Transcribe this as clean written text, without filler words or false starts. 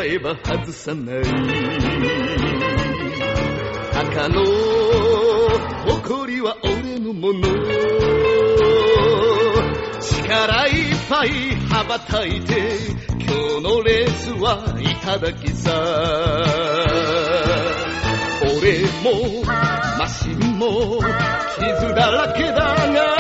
えば外さない赤の誇りは俺のもの力いっぱい羽ばたいて今日のレースはいただきさ俺もマシンも傷だらけだが